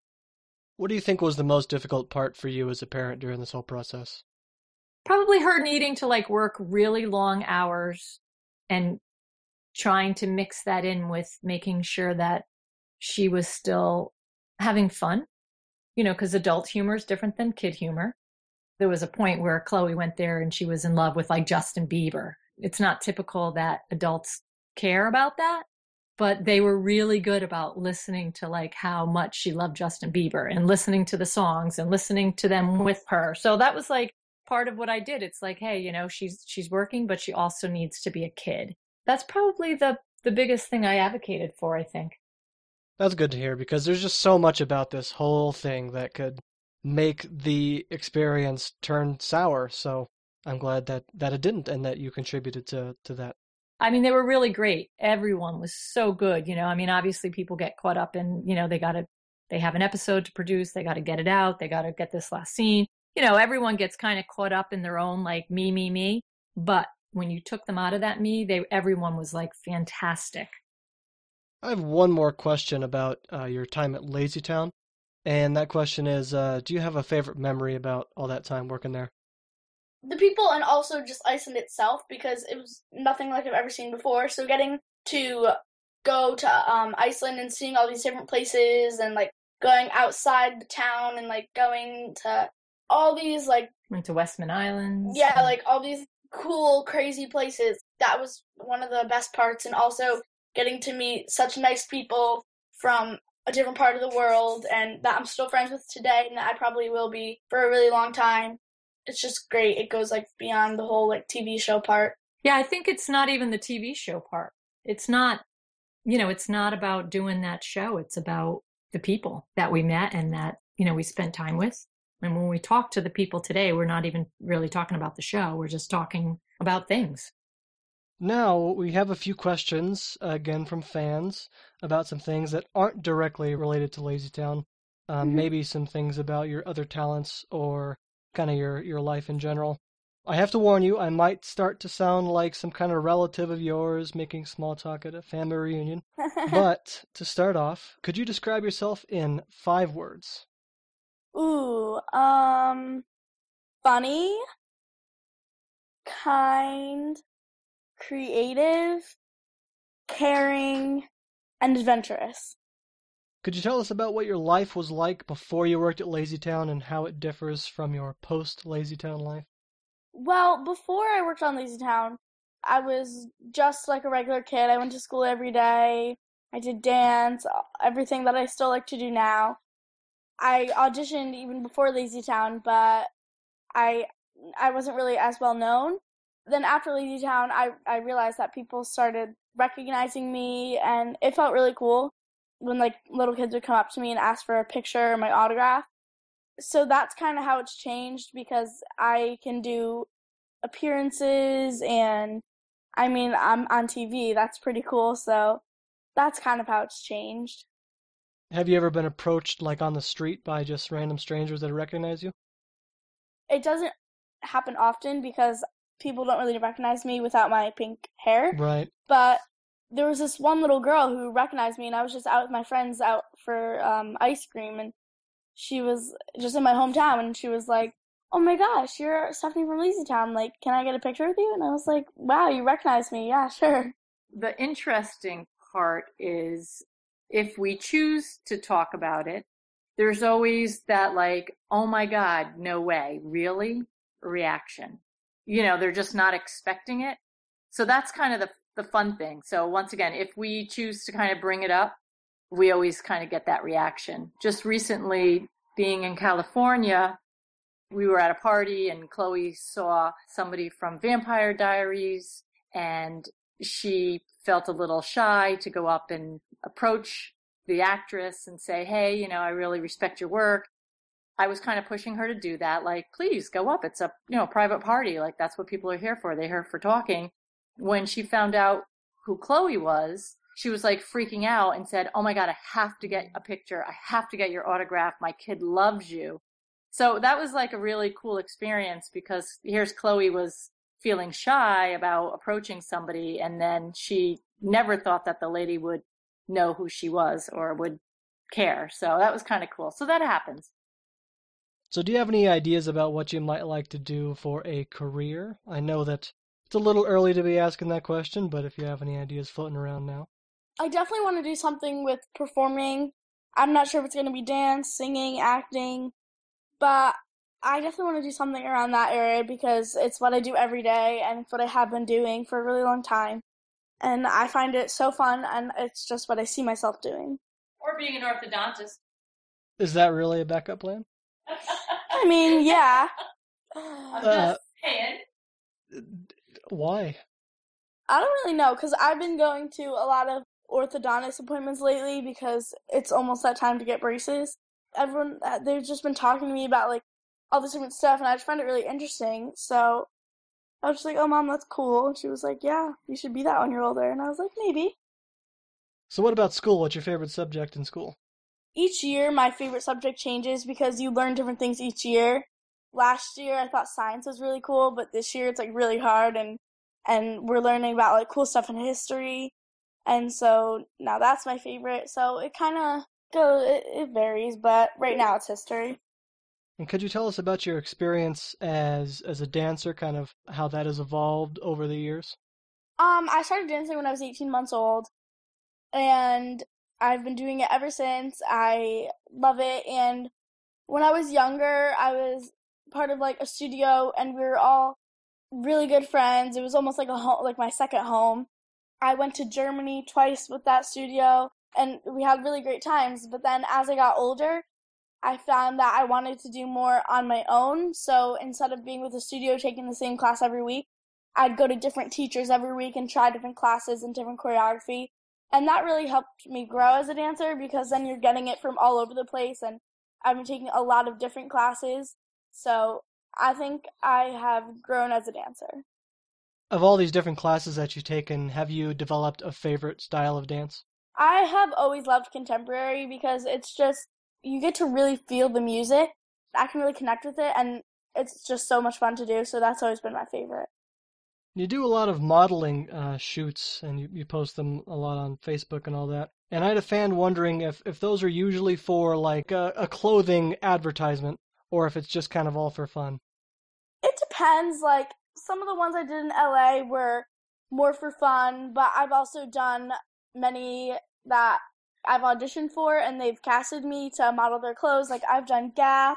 C: What do you think was the most difficult part for you as a parent during this whole process?
E: Probably her needing to like work really long hours and trying to mix that in with making sure that she was still having fun, you know, because adult humor is different than kid humor. There was a point where Chloe went there and she was in love with like Justin Bieber. It's not typical that adults care about that, but they were really good about listening to like how much she loved Justin Bieber and listening to the songs and listening to them with her. So that was like part of what I did. It's like, hey, you know, she's she's working, but she also needs to be a kid. That's probably the the biggest thing I advocated for, I think.
C: That's good to hear, because there's just so much about this whole thing that could make the experience turn sour. So I'm glad that, that it didn't, and that you contributed to, to that.
E: I mean, they were really great. Everyone was so good. You know, I mean, obviously people get caught up in, you know, they got to they have an episode to produce. They got to get it out. They got to get this last scene. You know, everyone gets kind of caught up in their own, like, me, me, me. But when you took them out of that me, they everyone was like fantastic.
C: I have one more question about uh, your time at LazyTown. And that question is, uh, do you have a favorite memory about all that time working there?
B: The people, and also just Iceland itself, because it was nothing like I've ever seen before. So getting to go to um, Iceland and seeing all these different places and like going outside the town and like going to all these like
E: Went to Westman Islands.
B: yeah, like all these cool, crazy places. That was one of the best parts, and also getting to meet such nice people from a different part of the world, and that I'm still friends with today, and that I probably will be for a really long time. It's just great. It goes like beyond the whole like T V show part.
E: Yeah, I think it's not even the T V show part. It's not, you know, it's not about doing that show. It's about the people that we met and that, you know, we spent time with. And when we talk to the people today, we're not even really talking about the show. We're just talking about things.
C: Now, we have a few questions, uh, again, from fans about some things that aren't directly related to LazyTown. Um,
B: Mhm.
C: Maybe some things about your other talents or kind of your, your life in general. I have to warn you, I might start to sound like some kind of relative of yours making small talk at a family reunion. But to start off, could you describe yourself in five words?
B: Ooh, um, funny, kind, creative, caring, and adventurous.
C: Could you tell us about what your life was like before you worked at LazyTown and how it differs from your post-LazyTown life?
B: Well, before I worked on LazyTown, I was just like a regular kid. I went to school every day. I did dance, everything that I still like to do now. I auditioned even before LazyTown, but I I wasn't really as well known. Then after LazyTown, I, I realized that people started recognizing me, and it felt really cool when like little kids would come up to me and ask for a picture or my autograph. So that's kind of how it's changed, because I can do appearances, and I mean, I'm on T V. That's pretty cool. So that's kind of how it's changed.
C: Have you ever been approached like on the street by just random strangers that recognize you?
B: It doesn't happen often because people don't really recognize me without my pink hair.
C: Right.
B: But there was this one little girl who recognized me, and I was just out with my friends out for um, ice cream, and she was just in my hometown, and she was like, "Oh my gosh, you're Stephanie from LazyTown. Like, can I get a picture with you?" And I was like, "Wow, you recognize me? Yeah, sure."
D: The interesting part is if we choose to talk about it, there's always that like, oh my God, no way, really? Reaction. You know, they're just not expecting it. So that's kind of the, the fun thing. So once again, if we choose to kind of bring it up, we always kind of get that reaction. Just recently, being in California, we were at a party and Chloe saw somebody from Vampire Diaries, and she felt a little shy to go up and approach the actress and say, hey, you know, I really respect your work. I was kind of pushing her to do that. Like, please go up. It's a, you know, private party. Like, that's what people are here for. They're here for talking. When she found out who Chloe was, she was like freaking out and said, oh my God, I have to get a picture. I have to get your autograph. My kid loves you. So that was like a really cool experience, because here's Chloe was feeling shy about approaching somebody, and then she never thought that the lady would know who she was or would care. So that was kind of cool. So that happens.
C: So do you have any ideas about what you might like to do for a career? I know that it's a little early to be asking that question, but if you have any ideas floating around now.
B: I definitely want to do something with performing. I'm not sure if it's going to be dance, singing, acting, but I definitely want to do something around that area, because it's what I do every day, and it's what I have been doing for a really long time. And I find it so fun, and it's just what I see myself doing.
D: Or being an orthodontist.
C: Is that really a backup plan?
B: I mean, yeah.
D: I'm
C: Uh,
D: just saying.
C: Why?
B: I don't really know, because I've been going to a lot of orthodontist appointments lately, because it's almost that time to get braces. Everyone, uh, they've just been talking to me about, like, all this different stuff, and I just find it really interesting. So I was just like, oh, Mom, that's cool. And she was like, yeah, you should be that when you're older. And I was like, maybe.
C: So what about school? What's your favorite subject in school?
B: each year my favorite subject changes because you learn different things each year. Last year I thought science was really cool, but this year it's like really hard and and we're learning about like cool stuff in history. And so now that's my favorite. So it kind of go it, it varies, but right now it's history.
C: And could you tell us about your experience as as a dancer, kind of how that has evolved over the years?
B: Um, I started dancing when I was eighteen months old, and I've been doing it ever since. I love it, and when I was younger, I was part of like a studio, and we were all really good friends. It was almost like a home, like my second home. I went to Germany twice with that studio, and we had really great times. But then as I got older, I found that I wanted to do more on my own. So instead of being with a studio taking the same class every week, I'd go to different teachers every week and try different classes and different choreography. And that really helped me grow as a dancer because then you're getting it from all over the place. And I've been taking a lot of different classes. So I think I have grown as a dancer.
C: Of all these different classes that you've taken, have you developed a favorite style of dance?
B: I have always loved contemporary because it's just, you get to really feel the music. I can really connect with it, and it's just so much fun to do, so that's always been my favorite.
C: You do a lot of modeling uh, shoots, and you, you post them a lot on Facebook and all that. And I had a fan wondering if, if those are usually for like a, a clothing advertisement, or if it's just kind of all for fun.
B: It depends. Like, some of the ones I did in L A were more for fun, but I've also done many that I've auditioned for, and they've casted me to model their clothes. Like, I've done Gap,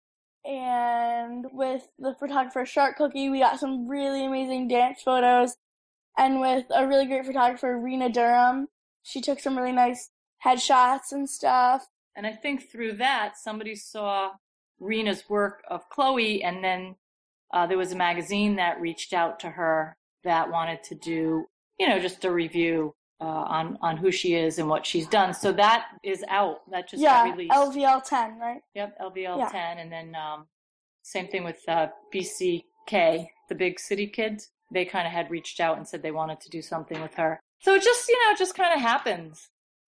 B: and with the photographer Shark Cookie, we got some really amazing dance photos. And with a really great photographer, Rena Durham, she took some really nice headshots and stuff.
D: And I think through that, somebody saw Rena's work of Chloe, and then uh, there was a magazine that reached out to her that wanted to do, you know, just a review uh, on, on who she is and what she's done. So that is out. That just
B: yeah,
D: got released.
B: L V L ten, right?
D: Yep, L V L
B: Yeah.
D: ten. And then um, same thing with uh, B C K, the Big City Kids. They kind of had reached out and said they wanted to do something with her. So it just, you know, it just kind of happens.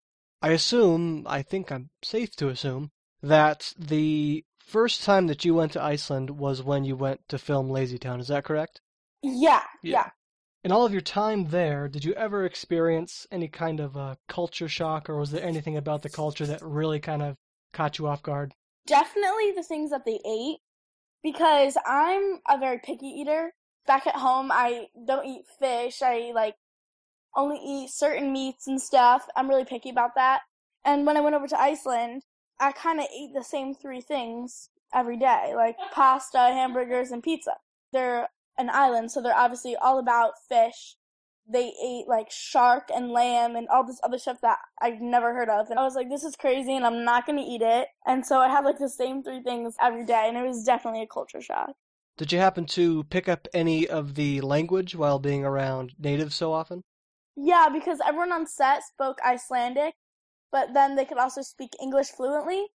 C: I assume, I think I'm safe to assume, that the first time that you went to Iceland was when you went to film Lazy Town. Is that correct?
B: Yeah,
C: Yeah.
B: yeah.
C: In all of your time there, did you ever experience any kind of a culture shock, or was there anything about the culture that really kind of caught you off guard?
B: Definitely the things that they ate, because I'm a very picky eater. Back at home, I don't eat fish. I, like, only eat certain meats and stuff. I'm really picky about that. And when I went over to Iceland, I kind of ate the same three things every day, like pasta, hamburgers, and pizza. They're an island, so they're obviously all about fish. They ate, like, shark and lamb and all this other stuff that I've never heard of. And I was like, this is crazy, and I'm not going to eat it. And so I had, like, the same three things every day, and it was definitely a culture shock.
C: Did you happen to pick up any of the language while being around natives so often?
B: Yeah, because everyone on set spoke Icelandic, but then they could also speak English fluently.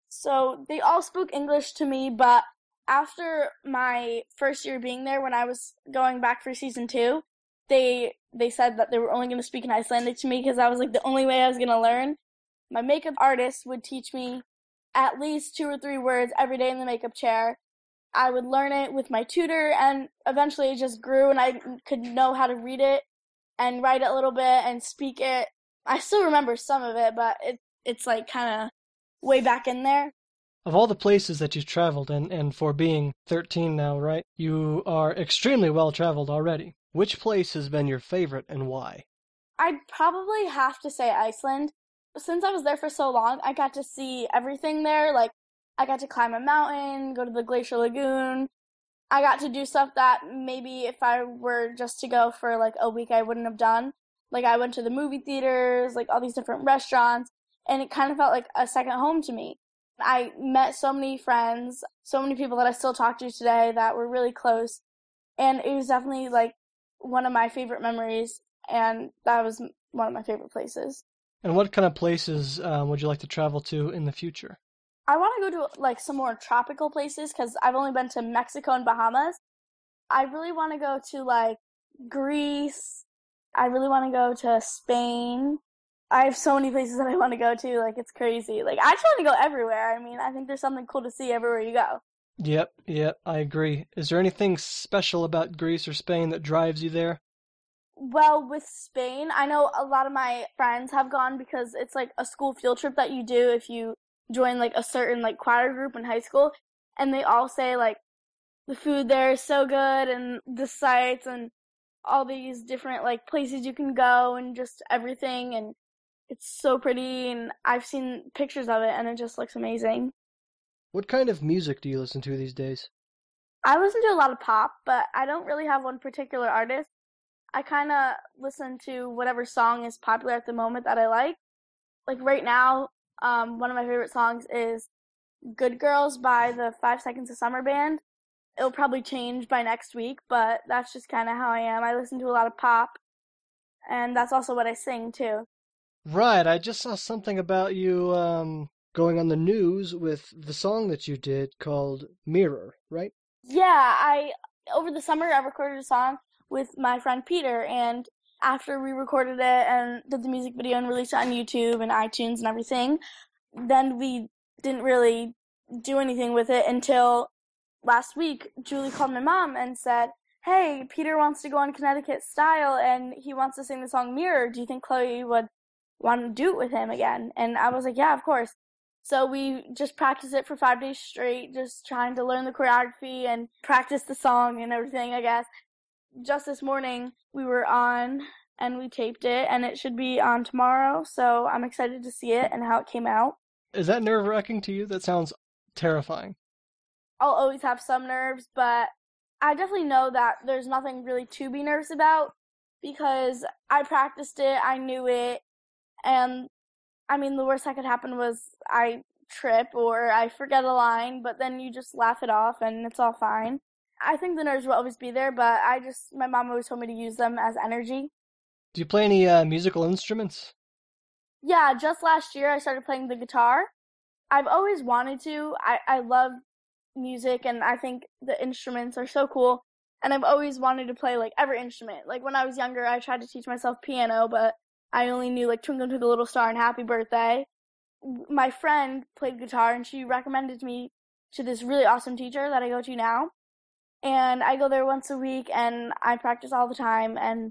B: So they all spoke English to me, but after my first year being there, when I was going back for season two, they they said that they were only going to speak in Icelandic to me because that was like the only way I was going to learn. My makeup artist would teach me at least two or three words every day in the makeup chair. I would learn it with my tutor, and eventually it just grew, and I could know how to read it and write it a little bit and speak it. I still remember some of it, but it it's like kind of way back in there.
C: Of all the places that you've traveled, and, and for being thirteen now, right, you are extremely well traveled already. Which place has been your favorite and why?
B: I'd probably have to say Iceland. Since I was there for so long, I got to see everything there. Like, I got to climb a mountain, go to the Glacier Lagoon. I got to do stuff that maybe if I were just to go for like a week, I wouldn't have done. Like, I went to the movie theaters, like all these different restaurants, and it kind of felt like a second home to me. I met so many friends, so many people that I still talk to today that were really close, and it was definitely like one of my favorite memories, and that was one of my favorite places.
C: And what kind of places um, would you like to travel to in the future?
B: I want to go to like some more tropical places because I've only been to Mexico and Bahamas. I really want to go to like Greece. I really want to go to Spain. I have so many places that I want to go to. Like, it's crazy. Like, I just want to go everywhere. I mean, I think there's something cool to see everywhere you go.
C: Yep, yep, I agree. Is there anything special about Greece or Spain that drives you there?
B: Well, with Spain, I know a lot of my friends have gone because it's like a school field trip that you do if you join like a certain like choir group in high school. And they all say like the food there is so good and the sights and all these different like places you can go and just everything. And it's so pretty. And I've seen pictures of it and it just looks amazing.
C: What kind of music do you listen to these days?
B: I listen to a lot of pop, but I don't really have one particular artist. I kind of listen to whatever song is popular at the moment that I like. Like right now, um, one of my favorite songs is Good Girls by the Five Seconds of Summer band. It'll probably change by next week, but that's just kind of how I am. I listen to a lot of pop, and that's also what I sing too.
C: Right, I just saw something about you um, going on the news with the song that you did called Mirror, right?
B: Yeah, I over the summer I recorded a song with my friend Peter, and after we recorded it and did the music video and released it on YouTube and iTunes and everything, then we didn't really do anything with it until last week. Julie called my mom and said, hey, Peter wants to go on Connecticut Style and he wants to sing the song Mirror. Do you think Chloe would want to do it with him again? And I was like, yeah, of course. So we just practiced it for five days straight, just trying to learn the choreography and practice the song and everything, I guess. Just this morning, we were on and we taped it, and it should be on tomorrow, so I'm excited to see it and how it came out.
C: Is that nerve-wracking to you? That sounds terrifying.
B: I'll always have some nerves, but I definitely know that there's nothing really to be nervous about because I practiced it, I knew it, and I mean, the worst that could happen was I trip or I forget a line, but then you just laugh it off and it's all fine. I think the nerves will always be there, but I just, my mom always told me to use them as energy.
C: Do you play any uh, musical instruments?
B: Yeah, just last year I started playing the guitar. I've always wanted to. I, I love music and I think the instruments are so cool. And I've always wanted to play like every instrument. Like when I was younger, I tried to teach myself piano, but I only knew like Twinkle Twinkle Little Star and Happy Birthday. My friend played guitar and she recommended me to this really awesome teacher that I go to now. And I go there once a week, and I practice all the time, and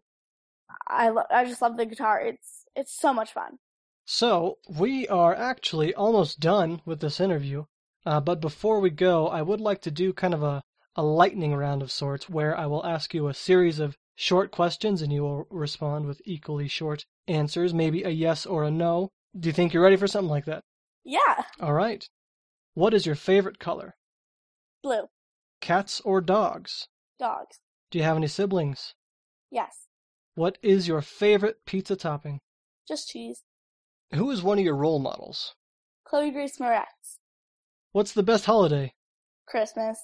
B: I lo- I just love the guitar. It's it's so much fun.
C: So, we are actually almost done with this interview, uh, but before we go, I would like to do kind of a, a lightning round of sorts, where I will ask you a series of short questions, and you will respond with equally short answers, maybe a yes or a no. Do you think you're ready for something like that?
B: Yeah.
C: All right. What is your favorite color?
B: Blue.
C: Cats or dogs?
B: Dogs.
C: Do you have any siblings?
B: Yes.
C: What is your favorite pizza topping?
B: Just cheese.
C: Who is one of your role models?
B: Chloe Grace Moretz.
C: What's the best holiday?
B: Christmas.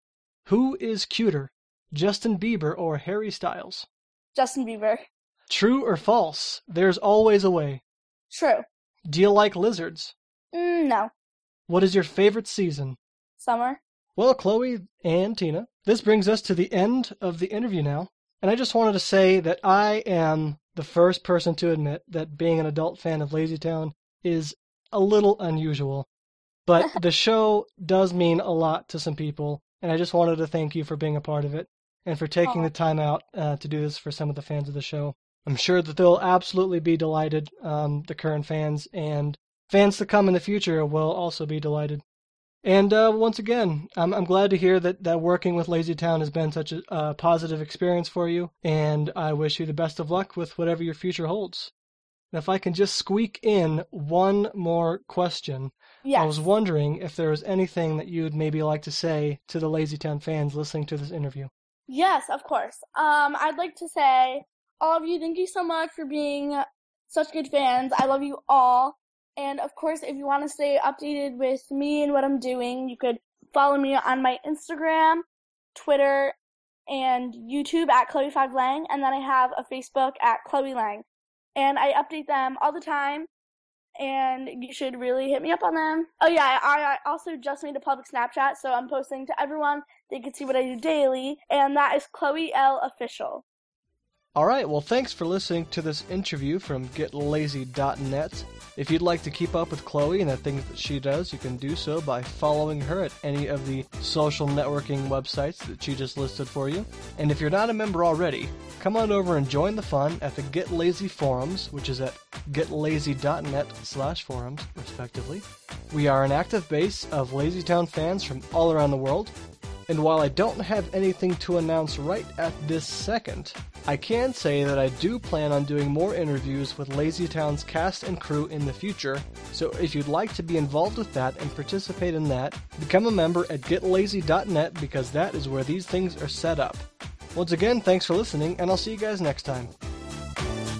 C: Who is cuter, Justin Bieber or Harry Styles?
B: Justin Bieber.
C: True or false? There's always a way.
B: True.
C: Do you like lizards?
B: Mm, no.
C: What is your favorite season?
B: Summer.
C: Well, Chloe and Tina, this brings us to the end of the interview now. And I just wanted to say that I am the first person to admit that being an adult fan of LazyTown is a little unusual. But the show does mean a lot to some people, and I just wanted to thank you for being a part of it and for taking
B: Aww.
C: the time out uh, to do this for some of the fans of the show. I'm sure that they'll absolutely be delighted, um, the current fans, and fans to come in the future will also be delighted. And uh, once again, I'm, I'm glad to hear that, that working with LazyTown has been such a uh, positive experience for you, and I wish you the best of luck with whatever your future holds. And if I can just squeak in one more question,
B: Yes.
C: I was wondering if there was anything that you'd maybe like to say to the LazyTown fans listening to this interview.
B: Yes, of course. Um, I'd like to say, all of you, thank you so much for being such good fans. I love you all. And of course, if you want to stay updated with me and what I'm doing, you could follow me on my Instagram, Twitter, and YouTube at Chloe five Lang. And then I have a Facebook at Chloe Lang. And I update them all the time. And you should really hit me up on them. Oh yeah, I, I also just made a public Snapchat, so I'm posting to everyone. They can see what I do daily. And that is Chloe L Official.
C: All right, well, thanks for listening to this interview from get lazy dot net. If you'd like to keep up with Chloe and the things that she does, you can do so by following her at any of the social networking websites that she just listed for you. And if you're not a member already, come on over and join the fun at the Get Lazy forums, which is at get lazy dot net slash forums, respectively. We are an active base of LazyTown fans from all around the world. And while I don't have anything to announce right at this second, I can say that I do plan on doing more interviews with LazyTown's cast and crew in the future, so if you'd like to be involved with that and participate in that, become a member at get lazy dot net because that is where these things are set up. Once again, thanks for listening, and I'll see you guys next time.